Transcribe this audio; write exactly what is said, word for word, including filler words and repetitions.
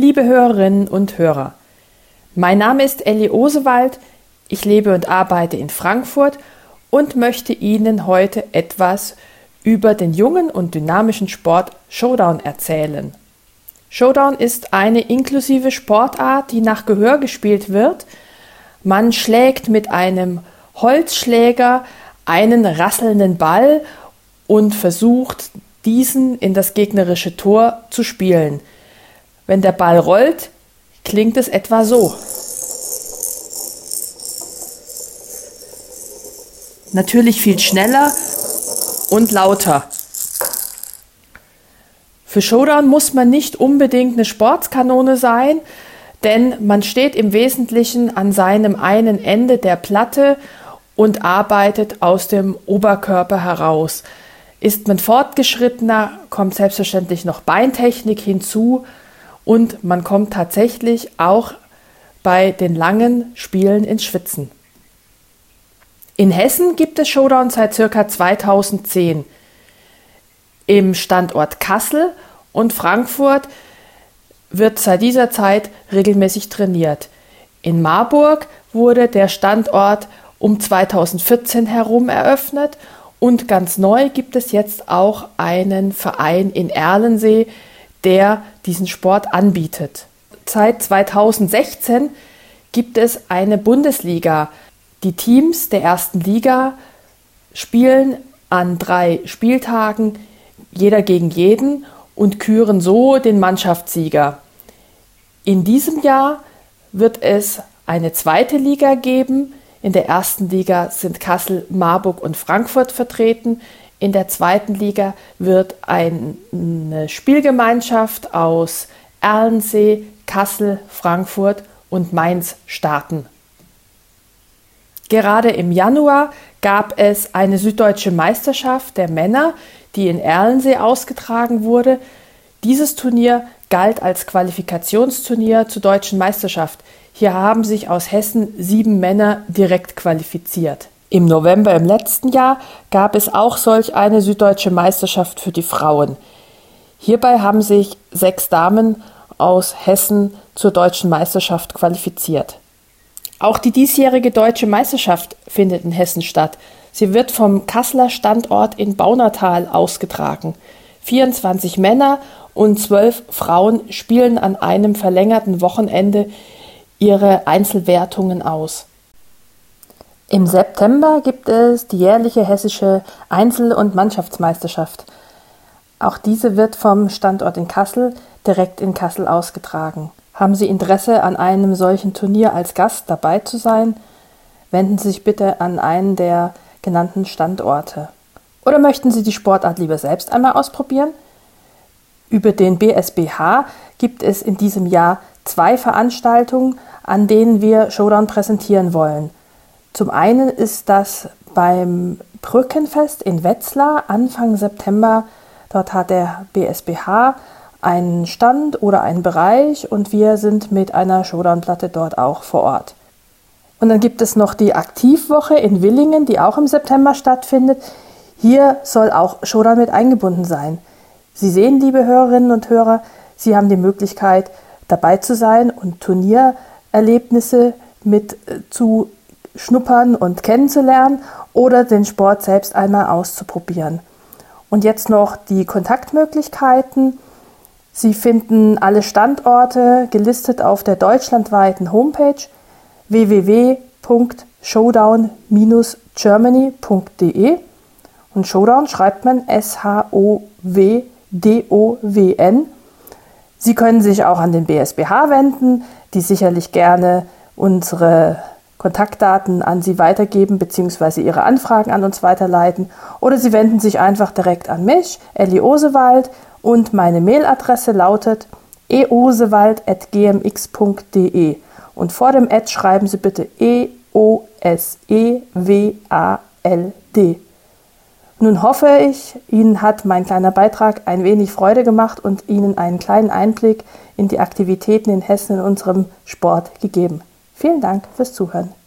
liebe Hörerinnen und Hörer. Mein Name ist Elli Osewald, ich lebe und arbeite in Frankfurt und möchte Ihnen heute etwas über den jungen und dynamischen Sport Showdown erzählen. Showdown ist eine inklusive Sportart, die nach Gehör gespielt wird. Man schlägt mit einem Holzschläger einen rasselnden Ball und versucht, diesen in das gegnerische Tor zu spielen. Wenn der Ball rollt, klingt es etwa so. Natürlich viel schneller und lauter. Für Showdown muss man nicht unbedingt eine Sportskanone sein, denn man steht im Wesentlichen an seinem einen Ende der Platte und arbeitet aus dem Oberkörper heraus. Ist man fortgeschrittener, kommt selbstverständlich noch Beintechnik hinzu und man kommt tatsächlich auch bei den langen Spielen ins Schwitzen. In Hessen gibt es Showdown seit ca. zweitausendzehn. Im Standort Kassel und Frankfurt wird seit dieser Zeit regelmäßig trainiert. In Marburg wurde der Standort um zweitausendvierzehn herum eröffnet und ganz neu gibt es jetzt auch einen Verein in Erlensee, der diesen Sport anbietet. Seit zweitausendsechzehn gibt es eine Bundesliga. Die Teams der ersten Liga spielen an drei Spieltagen jeder gegen jeden und küren so den Mannschaftssieger. In diesem Jahr wird es eine zweite Liga geben. In der ersten Liga sind Kassel, Marburg und Frankfurt vertreten. In der zweiten Liga wird eine Spielgemeinschaft aus Erlensee, Kassel, Frankfurt und Mainz starten. Gerade im Januar gab es eine süddeutsche Meisterschaft der Männer, die in Erlensee ausgetragen wurde. Dieses Turnier galt als Qualifikationsturnier zur deutschen Meisterschaft. Hier haben sich aus Hessen sieben Männer direkt qualifiziert. Im November im letzten Jahr gab es auch solch eine süddeutsche Meisterschaft für die Frauen. Hierbei haben sich sechs Damen aus Hessen zur deutschen Meisterschaft qualifiziert. Auch die diesjährige deutsche Meisterschaft findet in Hessen statt. Sie wird vom Kasseler Standort in Baunatal ausgetragen. vierundzwanzig Männer und zwölf Frauen spielen an einem verlängerten Wochenende ihre Einzelwertungen aus. Im September gibt es die jährliche hessische Einzel- und Mannschaftsmeisterschaft. Auch diese wird vom Standort in Kassel direkt in Kassel ausgetragen. Haben Sie Interesse, an einem solchen Turnier als Gast dabei zu sein? Wenden Sie sich bitte an einen der genannten Standorte. Oder möchten Sie die Sportart lieber selbst einmal ausprobieren? Über den B S B H gibt es in diesem Jahr zwei Veranstaltungen, an denen wir Showdown präsentieren wollen. Zum einen ist das beim Brückenfest in Wetzlar Anfang September. Dort hat der B S B H einen Stand oder einen Bereich und wir sind mit einer Showdown-Platte dort auch vor Ort. Und dann gibt es noch die Aktivwoche in Willingen, die auch im September stattfindet. Hier soll auch Showdown mit eingebunden sein. Sie sehen, liebe Hörerinnen und Hörer, Sie haben die Möglichkeit, dabei zu sein und Turniererlebnisse mit zu schnuppern und kennenzulernen oder den Sport selbst einmal auszuprobieren. Und jetzt noch die Kontaktmöglichkeiten. Sie finden alle Standorte gelistet auf der deutschlandweiten Homepage w w w punkt showdown dash germany punkt d e und Showdown schreibt man S H O W D O W N. Sie können sich auch an den B S B H wenden, die sicherlich gerne unsere Kontaktdaten an Sie weitergeben bzw. Ihre Anfragen an uns weiterleiten. Oder Sie wenden sich einfach direkt an mich, Elli Osewald, und meine Mailadresse lautet e osewald at g m x punkt d e. Und vor dem Ad schreiben Sie bitte E O S E W A L D. Nun hoffe ich, Ihnen hat mein kleiner Beitrag ein wenig Freude gemacht und Ihnen einen kleinen Einblick in die Aktivitäten in Hessen in unserem Sport gegeben. Vielen Dank fürs Zuhören.